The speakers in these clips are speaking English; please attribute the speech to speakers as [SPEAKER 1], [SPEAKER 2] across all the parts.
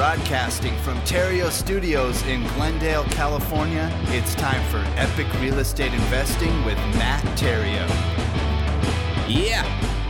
[SPEAKER 1] Broadcasting from Terrio Studios in Glendale, California, it's time for Epic Real Estate Investing with Matt Terrio.
[SPEAKER 2] Yeah,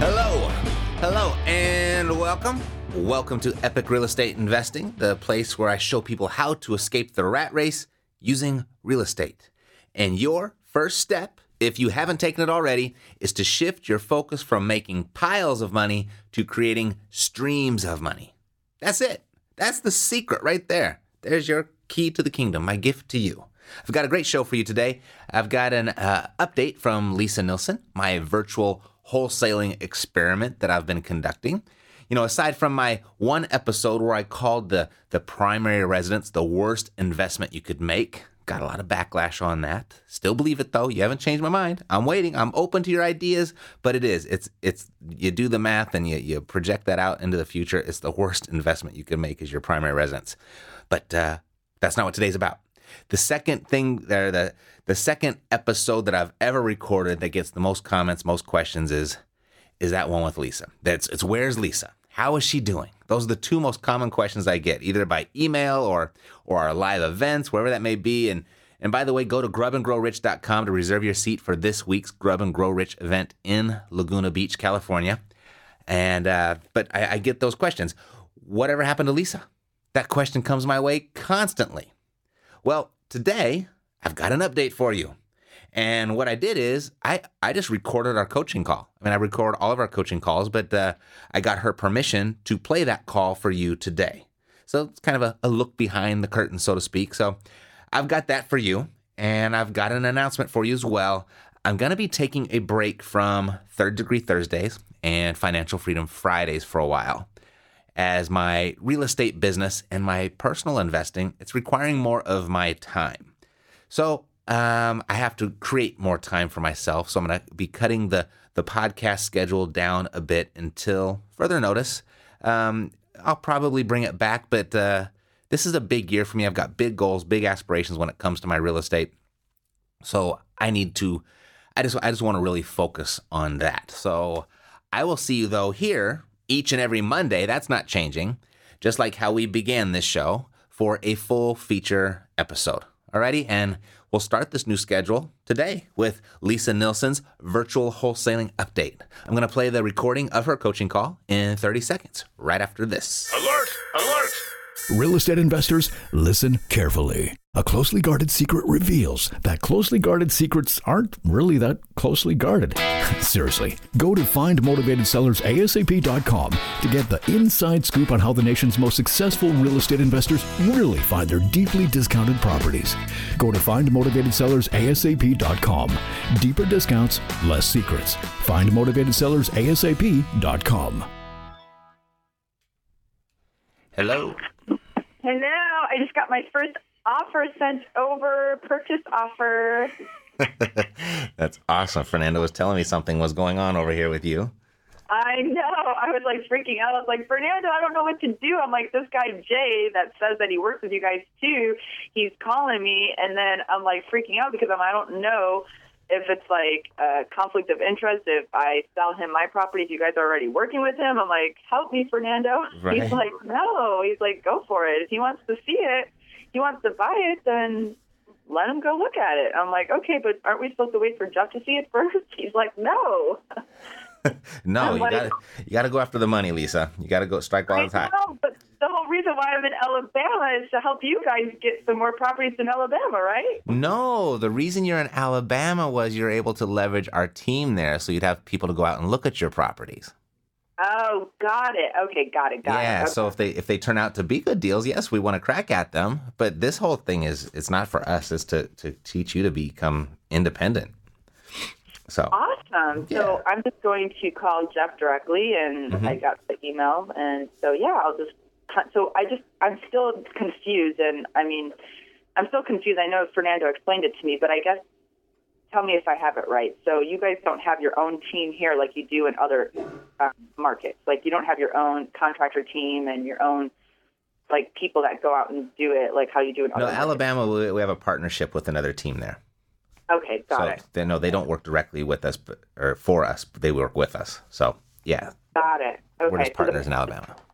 [SPEAKER 2] hello, and welcome. Welcome to Epic Real Estate Investing, the place where I show people how to escape the rat race using real estate. And your first step, if you haven't taken it already, is to shift your focus from making piles of money to creating streams of money. That's it. That's the secret right there. There's your key to the kingdom, my gift to you. I've got a great show for you today. I've got an update from Lisa Nilsson, my virtual wholesaling experiment that I've been conducting. You know, aside from my one episode where I called the primary residence the worst investment you could make, got a lot of backlash on that. Still believe it though. You haven't changed my mind. I'm waiting. I'm open to your ideas, but it is. It's you do the math and you project that out into the future. It's the worst investment you can make is your primary residence. But that's not what today's about. The second thing there, the second episode that I've ever recorded that gets the most comments, most questions is that one with Lisa. It's where's Lisa? How is she doing? Those are the two most common questions I get, either by email or our live events, wherever that may be. And by the way, go to grubandgrowrich.com to reserve your seat for this week's Grub and Grow Rich event in Laguna Beach, California. And but I get those questions. Whatever happened to Lisa? That question comes my way constantly. Well, today I've got an update for you. And what I did is I just recorded our coaching call. I mean, I record all of our coaching calls, but I got her permission to play that call for you today. So it's kind of a look behind the curtain, so to speak. So I've got that for you, and I've got an announcement for you as well. I'm going to be taking a break from Third Degree Thursdays and Financial Freedom Fridays for a while. As my real estate business and my personal investing, it's requiring more of my time. So I have to create more time for myself. So I'm going to be cutting the podcast schedule down a bit until further notice. I'll probably bring it back, but this is a big year for me. I've got big goals, big aspirations when it comes to my real estate. So I just want to really focus on that. So I will see you though here each and every Monday. That's not changing. Just like how we began this show for a full feature episode. Alrighty, and we'll start this new schedule today with Lisa Nilsson's virtual wholesaling update. I'm going to play the recording of her coaching call in 30 seconds, right after this.
[SPEAKER 3] Alert! Alert!
[SPEAKER 4] Real estate investors, listen carefully. A closely guarded secret reveals that closely guarded secrets aren't really that closely guarded. Seriously, go to findmotivatedsellersasap.com to get the inside scoop on how the nation's most successful real estate investors really find their deeply discounted properties. Go to findmotivatedsellersasap.com. Deeper discounts, less secrets. Findmotivatedsellersasap.com.
[SPEAKER 2] Hello.
[SPEAKER 5] Hello. I just got my first offer sent over, purchase offer.
[SPEAKER 2] That's awesome. Fernando was telling me something was going on over here with you.
[SPEAKER 5] I know. I was like freaking out. I was like, Fernando, I don't know what to do. I'm like, this guy Jay that says that he works with you guys too, he's calling me, and then I'm like freaking out because I don't know if it's like a conflict of interest, if I sell him my property, if you guys are already working with him. I'm like, help me, Fernando.
[SPEAKER 2] Right.
[SPEAKER 5] He's like, no. He's like, go for it. If he wants to see it, he wants to buy it, then let him go look at it. I'm like, okay, but aren't we supposed to wait for Jeff to see it first? He's like, no.
[SPEAKER 2] No, you got to go after the money, Lisa. You got to go strike while it's hot.
[SPEAKER 5] No, but the whole reason why I'm in Alabama is to help you guys get some more properties in Alabama, right?
[SPEAKER 2] No, the reason you're in Alabama was you're able to leverage our team there, so you'd have people to go out and look at your properties.
[SPEAKER 5] Oh, got it. Okay, got it.
[SPEAKER 2] Yeah,
[SPEAKER 5] Okay.
[SPEAKER 2] so if they turn out to be good deals, yes, we want to crack at them. But this whole thing it's not for us. It's to teach you to become independent. So
[SPEAKER 5] Awesome.
[SPEAKER 2] Yeah.
[SPEAKER 5] So I'm just going to call Jeff directly, and I got the email, and so I'm still confused, and I mean, I'm still confused. I know Fernando explained it to me, but I guess tell me if I have it right. So you guys don't have your own team here like you do in other markets. Like you don't have your own contractor team and your own like people that go out and do it like how you do in other markets.
[SPEAKER 2] Alabama, we have a partnership with another team there.
[SPEAKER 5] Okay, got it.
[SPEAKER 2] They don't work directly with us or for us, but they work with us. So, yeah.
[SPEAKER 5] Got it. Okay.
[SPEAKER 2] We're just partners in Alabama.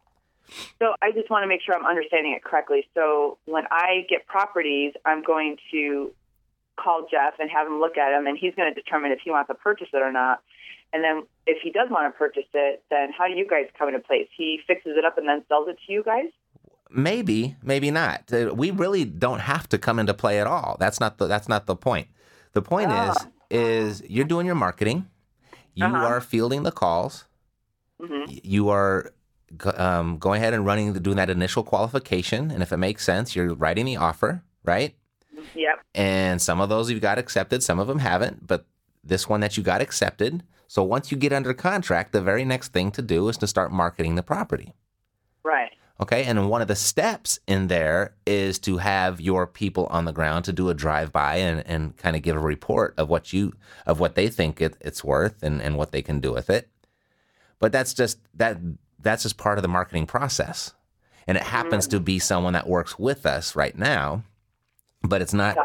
[SPEAKER 5] So I just want to make sure I'm understanding it correctly. So when I get properties, I'm going to call Jeff and have him look at them, and he's going to determine if he wants to purchase it or not. And then if he does want to purchase it, then how do you guys come into place? He fixes it up and then sells it to you guys?
[SPEAKER 2] Maybe, maybe not. We really don't have to come into play at all. That's not the point. The point is you're doing your marketing. You are fielding the calls. You are going ahead and doing that initial qualification. And if it makes sense, you're writing the offer, right?
[SPEAKER 5] Yep.
[SPEAKER 2] And some of those you've got accepted, some of them haven't. But this one that you got accepted. So once you get under contract, the very next thing to do is to start marketing the property.
[SPEAKER 5] Right.
[SPEAKER 2] Okay, and one of the steps in there is to have your people on the ground to do a drive-by and kind of give a report of what they think it's worth and what they can do with it. But that's just part of the marketing process, and it happens to be someone that works with us right now. But it's not.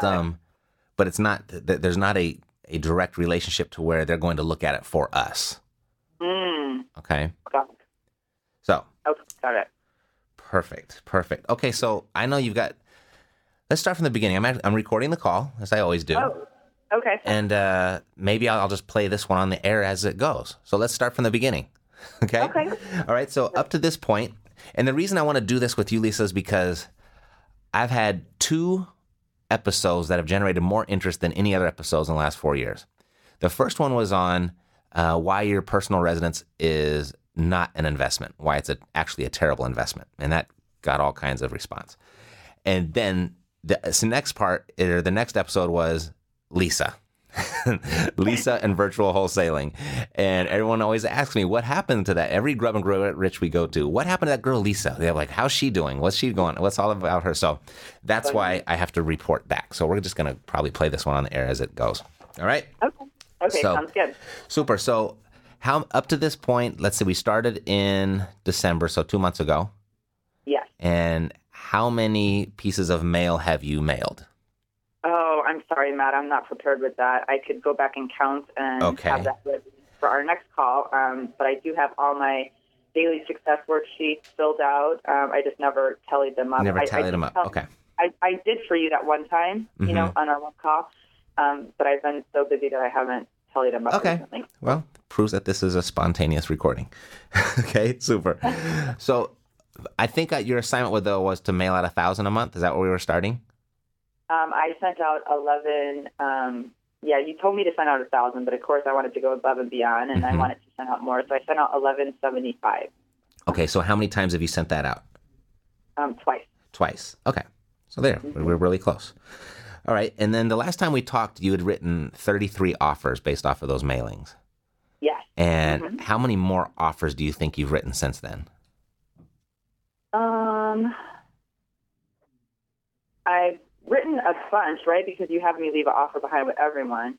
[SPEAKER 2] There's not a direct relationship to where they're going to look at it for us. Okay.
[SPEAKER 5] Got it.
[SPEAKER 2] So.
[SPEAKER 5] Okay, got it.
[SPEAKER 2] Perfect. Okay, so I know you've got. Let's start from the beginning. I'm recording the call as I always do.
[SPEAKER 5] Oh, okay.
[SPEAKER 2] And maybe I'll just play this one on the air as it goes. So let's start from the beginning. Okay.
[SPEAKER 5] Okay.
[SPEAKER 2] All right. So up to this point, and the reason I want to do this with you, Lisa, is because I've had 2 episodes that have generated more interest than any other episodes in the last 4 years. The first one was on why your personal residence is not an investment, why it's actually a terrible investment. And that got all kinds of response. And then the next episode was Lisa. Lisa and virtual wholesaling. And everyone always asks me, what happened to that? Every Grub and Grow Rich we go to, what happened to that girl Lisa? They're like, how's she doing? What's she going? What's all about her? So that's why I have to report back. So we're just going to probably play this one on the air as it goes. All right?
[SPEAKER 5] Okay, sounds good.
[SPEAKER 2] Super. So how up to this point, let's say we started in December, so 2 months ago.
[SPEAKER 5] Yes.
[SPEAKER 2] And how many pieces of mail have you mailed?
[SPEAKER 5] Oh, I'm sorry, Matt. I'm not prepared with that. I could go back and count and have that ready for our next call. But I do have all my daily success worksheets filled out. I just never tallied them up.
[SPEAKER 2] Them up. Okay.
[SPEAKER 5] I did for you that one time, on our one call. But I've been so busy that I haven't tallied them up recently.
[SPEAKER 2] Well, proves that this is a spontaneous recording. Okay, super. So I think your assignment was to mail out 1,000 a month. Is that where we were starting?
[SPEAKER 5] I sent out 11. You told me to send out 1,000, but of course I wanted to go above and beyond, and I wanted to send out more. So I sent out 1175.
[SPEAKER 2] Okay, so how many times have you sent that out?
[SPEAKER 5] Twice.
[SPEAKER 2] Okay. So there, we're really close. All right, and then the last time we talked, you had written 33 offers based off of those mailings.
[SPEAKER 5] Yes.
[SPEAKER 2] And how many more offers do you think you've written since then?
[SPEAKER 5] I've written a bunch, right? Because you have me leave an offer behind with everyone.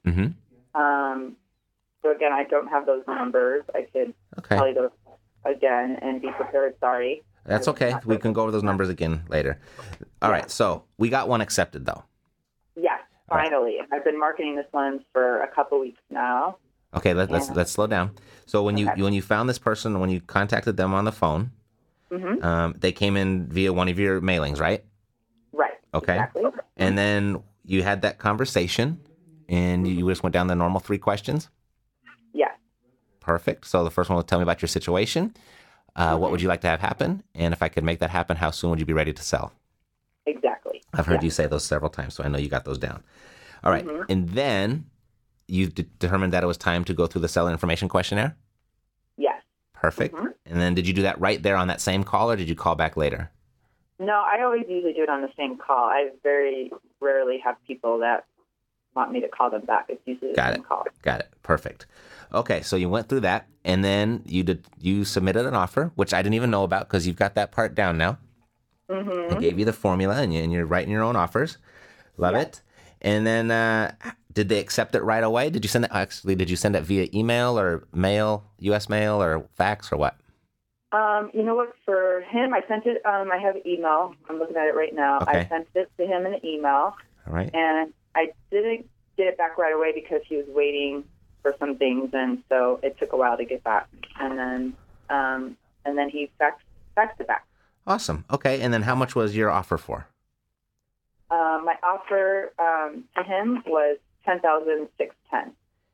[SPEAKER 5] So again, I don't have those numbers. I could tell you those again and be prepared. Sorry.
[SPEAKER 2] That's okay. We can go over those numbers again later. All right. So we got one accepted though.
[SPEAKER 5] Yes, finally. Right. I've been marketing this one for a couple weeks now.
[SPEAKER 2] Okay. Let's slow down. So when you found this person, when you contacted them on the phone, they came in via one of your mailings, right?
[SPEAKER 5] Right.
[SPEAKER 2] Okay.
[SPEAKER 5] Exactly.
[SPEAKER 2] And then you had that conversation, and you just went down the normal 3 questions?
[SPEAKER 5] Yes.
[SPEAKER 2] Perfect. So the first one was tell me about your situation. What would you like to have happen? And if I could make that happen, how soon would you be ready to sell?
[SPEAKER 5] Exactly.
[SPEAKER 2] I've heard you say those several times, so I know you got those down. All right. And then you determined that it was time to go through the seller information questionnaire?
[SPEAKER 5] Yes.
[SPEAKER 2] Perfect. And then did you do that right there on that same call, or did you call back later?
[SPEAKER 5] No, I always usually do it on the same call. I very rarely have people that want me to call them back. It's usually the same call.
[SPEAKER 2] Got it. Perfect. Okay, so you went through that, and then you submitted an offer, which I didn't even know about because you've got that part down now. I gave you the formula, and you're writing your own offers. Love it. And then did they accept it right away? Did you send it via email or mail, U.S. mail or fax or what?
[SPEAKER 5] You know what? For him, I sent it. I have an email. I'm looking at it right now.
[SPEAKER 2] Okay.
[SPEAKER 5] I sent it to him in an email.
[SPEAKER 2] All right.
[SPEAKER 5] And I didn't get it back right away because he was waiting for some things, and so it took a while to get back. And then he faxed it back.
[SPEAKER 2] Awesome. Okay. And then how much was your offer for?
[SPEAKER 5] My offer to him was $10,610.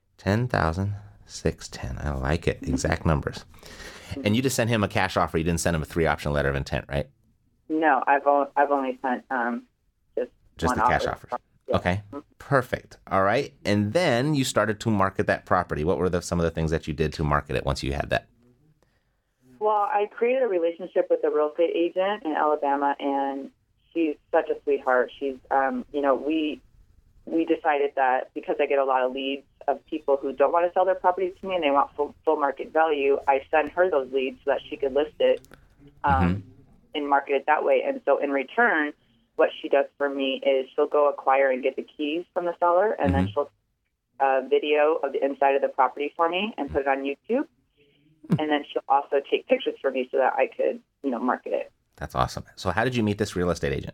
[SPEAKER 2] 10,610. I like it. Exact numbers. And you just sent him a cash offer. You didn't send him a 3-option letter of intent, right?
[SPEAKER 5] No, I've only sent
[SPEAKER 2] just
[SPEAKER 5] one
[SPEAKER 2] the cash
[SPEAKER 5] offer.
[SPEAKER 2] offers. Okay. Perfect. All right. And then you started to market that property. What were some of the things that you did to market it once you had that?
[SPEAKER 5] Well, I created a relationship with a real estate agent in Alabama, and she's such a sweetheart. She's, we decided that because I get a lot of leads of people who don't want to sell their properties to me and they want full market value, I send her those leads so that she could list it and market it that way. And so in return, what she does for me is she'll go acquire and get the keys from the seller, and then she'll video of the inside of the property for me and put it on YouTube. And then she'll also take pictures for me so that I could, market it.
[SPEAKER 2] That's awesome. So how did you meet this real estate agent?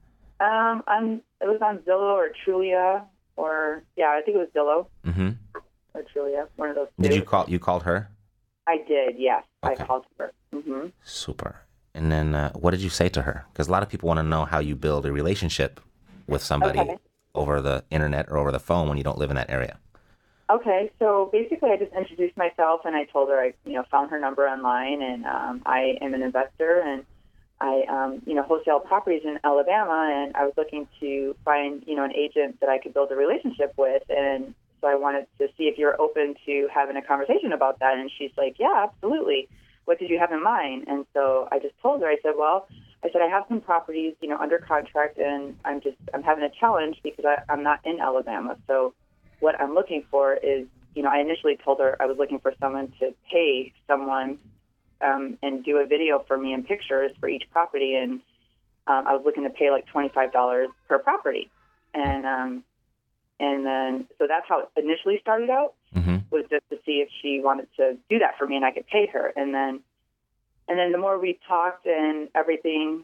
[SPEAKER 5] It was on Zillow or Trulia, I think it was Zillow or Trulia, one of those two.
[SPEAKER 2] Did you called her?
[SPEAKER 5] I did, yes.
[SPEAKER 2] Okay.
[SPEAKER 5] I called her. Mm-hmm.
[SPEAKER 2] Super. And then what did you say to her? Because a lot of people want to know how you build a relationship with somebody over the internet or over the phone when you don't live in that area.
[SPEAKER 5] Okay, so basically I just introduced myself and I told her I, found her number online, and I am an investor, and I, wholesale properties in Alabama, and I was looking to find, an agent that I could build a relationship with, and so I wanted to see if you're open to having a conversation about that. And she's like, yeah, absolutely. What did you have in mind? And so I just told her, I said, I have some properties, under contract, and I'm having a challenge because I'm not in Alabama. So what I'm looking for is, I initially told her I was looking for someone to pay someone and do a video for me and pictures for each property. And I was looking to pay like $25 per property. And then, so that's how it initially started out, was just to see if she wanted to do that for me and I could pay her. And then the more we talked and everything,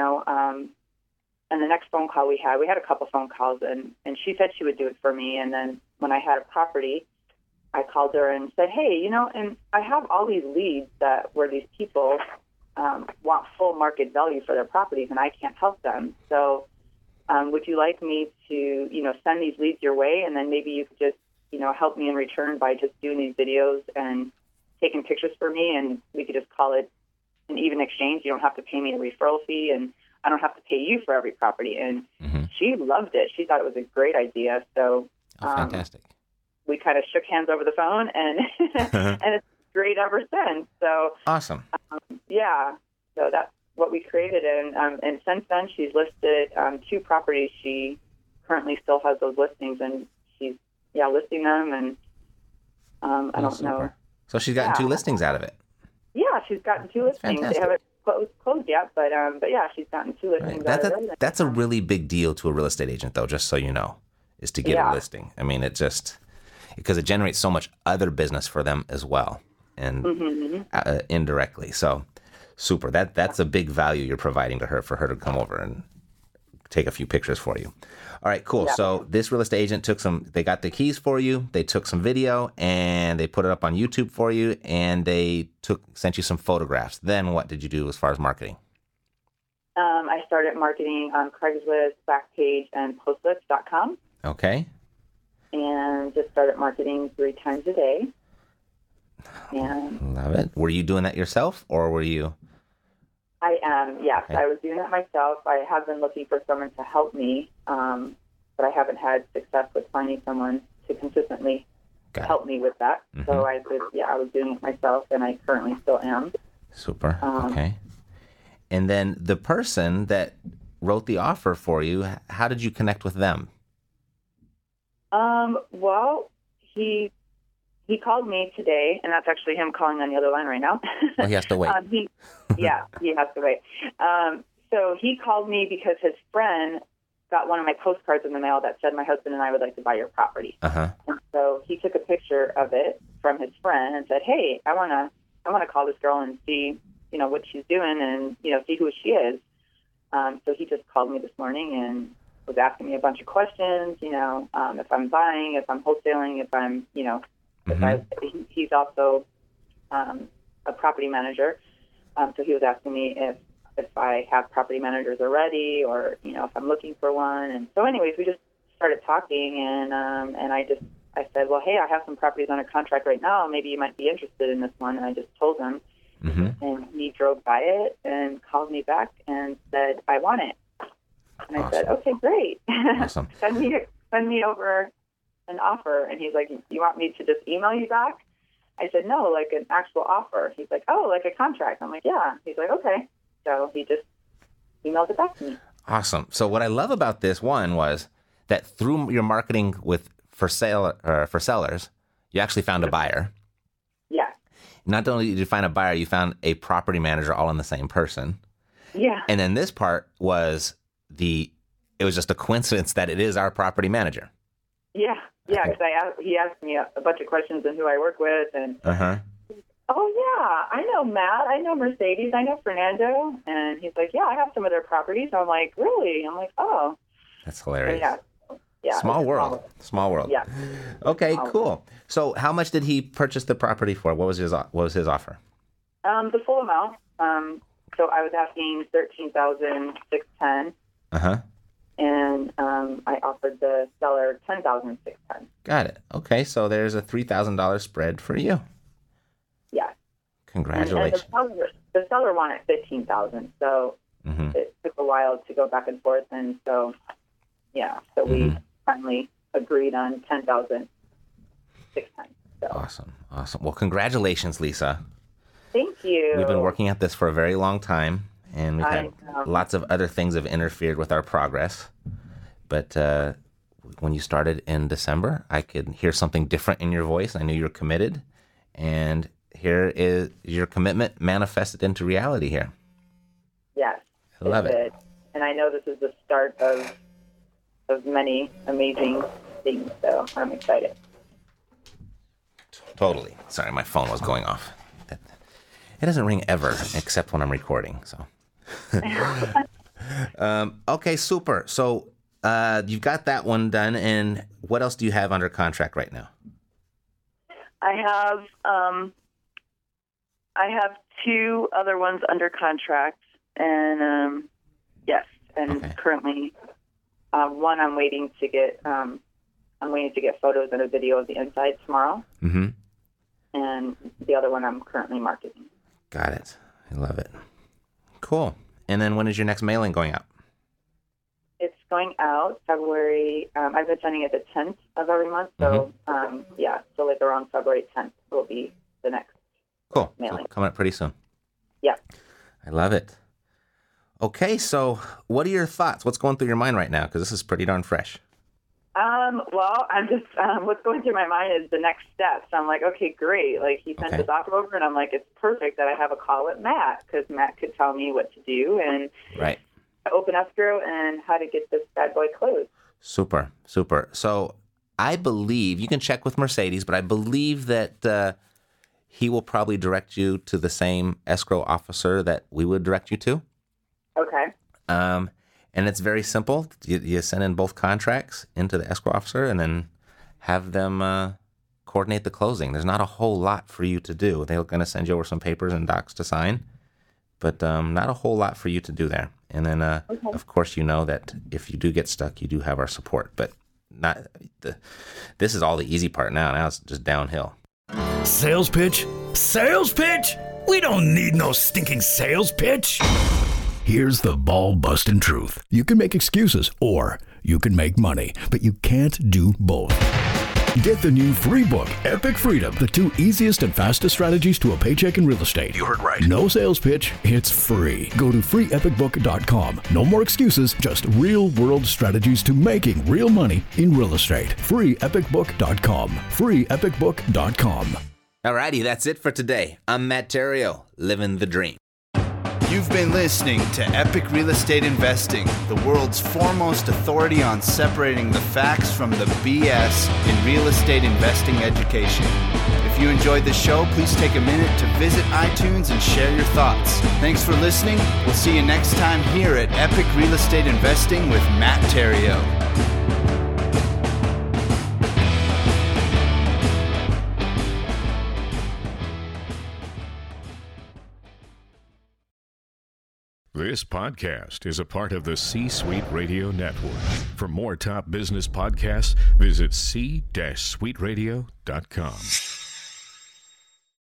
[SPEAKER 5] and the next phone call we had a couple phone calls, and she said she would do it for me. And then when I had a property, I called her and said, hey, and I have all these leads where these people want full market value for their properties, and I can't help them. So would you like me to, send these leads your way, and then maybe you could just, help me in return by just doing these videos and taking pictures for me, and we could just call it an even exchange. You don't have to pay me a referral fee, and I don't have to pay you for every property. And she loved it. She thought it was a great idea. So
[SPEAKER 2] fantastic.
[SPEAKER 5] We kind of shook hands over the phone, and and it's great ever since. So
[SPEAKER 2] awesome.
[SPEAKER 5] So that's what we created. And since then, she's listed 2 properties. She currently still has those listings, and she's listing them. And I don't know.
[SPEAKER 2] So she's gotten 2 listings out of it.
[SPEAKER 5] Yeah, she's gotten 2 listings. They haven't closed yet, but yeah, she's gotten 2 listings.
[SPEAKER 2] Right. That's a really big deal to a real estate agent, though. Just so you know, is to get a listing. I mean, because it generates so much other business for them as well, and indirectly. So, super. That's a big value you're providing to her, for her to come over and take a few pictures for you. All right, cool. Yeah. So this real estate agent they got the keys for you, they took some video, and they put it up on YouTube for you, and they sent you some photographs. Then what did you do as far as marketing?
[SPEAKER 5] I started marketing on Craigslist, Backpage, and Postlets.com.
[SPEAKER 2] Okay.
[SPEAKER 5] And just started marketing 3 times a day. And
[SPEAKER 2] love it. Were you doing that yourself, or were you?
[SPEAKER 5] I am, yes.
[SPEAKER 2] Okay.
[SPEAKER 5] I was doing that myself. I have been looking for someone to help me, but I haven't had success with finding someone to consistently help me with that. So I was doing it myself, and I currently still am. Super.
[SPEAKER 2] Okay. And then the person that wrote the offer for you, how did you connect with them?
[SPEAKER 5] Well, he called me today, and that's actually him calling on the other line right now.
[SPEAKER 2] Well, he has to wait.
[SPEAKER 5] He has to wait. So he called me because his friend got one of my postcards in the mail that said, my husband and I would like to buy your property. And so he took a picture of it from his friend and said, hey, I want to call this girl and see, what she's doing and, see who she is. So he just called me this morning and was asking me a bunch of questions, if I'm buying, if I'm wholesaling, if I'm, he's also a property manager. So he was asking me if if I have property managers already, or if I'm looking for one. And so, anyways, we just started talking, and I said, well, hey, I have some properties under contract right now. Maybe you might be interested in this one. And I just told him, and he drove by it and called me back and said, I want it. And I said, okay, great.
[SPEAKER 2] Awesome.
[SPEAKER 5] send me over an offer. And he's like, you want me to just email you back? I said, no, like an actual offer. He's like, oh, like a contract. I'm like, yeah. He's like, okay. So he just emailed it back to me.
[SPEAKER 2] Awesome. So what I love about this one was that through your marketing for sellers, you actually found a buyer.
[SPEAKER 5] Yeah.
[SPEAKER 2] Not only did you find a buyer, you found a property manager all in the same person.
[SPEAKER 5] Yeah.
[SPEAKER 2] And then this part was it was just a coincidence that it is our property manager.
[SPEAKER 5] Yeah. Yeah. Because he asked me a bunch of questions on who I work with. And, oh, yeah, I know Matt. I know Mercedes. I know Fernando. And he's like, yeah, I have some of their properties. I'm like, really? I'm like, oh.
[SPEAKER 2] That's hilarious.
[SPEAKER 5] Yeah.
[SPEAKER 2] Small world.
[SPEAKER 5] Yeah.
[SPEAKER 2] Okay, cool. So how much did he purchase the property for? What was his offer?
[SPEAKER 5] The full amount. So I was asking $13,610. And I offered the seller $10,610.
[SPEAKER 2] Got it. Okay, so there's a $3,000 spread for you.
[SPEAKER 5] Yeah.
[SPEAKER 2] Congratulations.
[SPEAKER 5] And the seller wanted $15,000, so it took a while to go back and forth, and so we finally agreed on $10,610. So.
[SPEAKER 2] Awesome. Well, congratulations, Lisa.
[SPEAKER 5] Thank you.
[SPEAKER 2] We've been working at this for a very long time, and we've had lots of other things have interfered with our progress. But when you started in December, I could hear something different in your voice. I knew you were committed, and here is your commitment manifested into reality here.
[SPEAKER 5] Yes.
[SPEAKER 2] I love it.
[SPEAKER 5] And I know this is the start of many amazing things, so I'm excited.
[SPEAKER 2] Totally. Sorry, my phone was going off. It doesn't ring ever, except when I'm recording. So, okay, super. So you've got that one done, and what else do you have under contract right now?
[SPEAKER 5] I have two other ones under contract, and yes, and currently one I'm waiting to get. I'm waiting to get photos and a video of the inside tomorrow. And the other one I'm currently marketing.
[SPEAKER 2] Got it. I love it. Cool. And then when is your next mailing going out?
[SPEAKER 5] It's going out February. I've been sending it the 10th of every month. So, so like around February 10th will be the next mailing.
[SPEAKER 2] So coming up pretty soon.
[SPEAKER 5] Yeah.
[SPEAKER 2] I love it. Okay, so what are your thoughts? What's going through your mind right now? Because this is pretty darn fresh.
[SPEAKER 5] Well, I'm just, what's going through my mind is the next steps. I'm like, okay, great. Like, he sent his offer over, and I'm like, it's perfect that I have a call with Matt, because Matt could tell me what to do and open escrow and how to get this bad boy closed. Super.
[SPEAKER 2] So I believe, you can check with Mercedes, but I believe that he will probably direct you to the same escrow officer that we would direct you to.
[SPEAKER 5] Okay.
[SPEAKER 2] And it's very simple. You send in both contracts into the escrow officer and then have them coordinate the closing. There's not a whole lot for you to do. They're going to send you over some papers and docs to sign, but not a whole lot for you to do there. And then, of course, you know that if you do get stuck, you do have our support. But this is all the easy part now. Now it's just downhill.
[SPEAKER 4] Sales pitch? Sales pitch? We don't need no stinking sales pitch. Here's the ball-busting truth. You can make excuses or you can make money, but you can't do both. Get the new free book, Epic Freedom, the 2 easiest and fastest strategies to a paycheck in real estate. You heard right. No sales pitch, it's free. Go to freeepicbook.com. No more excuses, just real-world strategies to making real money in real estate. freeepicbook.com. freeepicbook.com.
[SPEAKER 2] Alrighty, that's it for today. I'm Matt Theriault, living the dream.
[SPEAKER 1] You've been listening to Epic Real Estate Investing, the world's foremost authority on separating the facts from the BS in real estate investing education. If you enjoyed the show, please take a minute to visit iTunes and share your thoughts. Thanks for listening. We'll see you next time here at Epic Real Estate Investing with Matt Theriault.
[SPEAKER 3] This podcast is a part of the C-Suite Radio Network. For more top business podcasts, visit c-suiteradio.com.